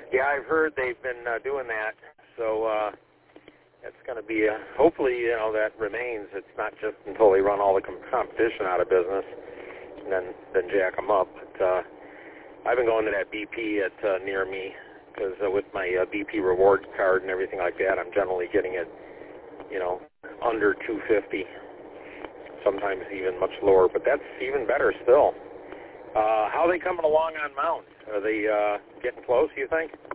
Yeah, I've heard they've been doing that. So it's going to be, hopefully, that remains. It's not just until they run all the competition out of business and then jack them up. But I've been going to that BP at near me because with my BP reward card and everything like that, I'm generally getting it, under 250. Sometimes even much lower, but that's even better still. How are they coming along on Mount? Are they getting close, you think?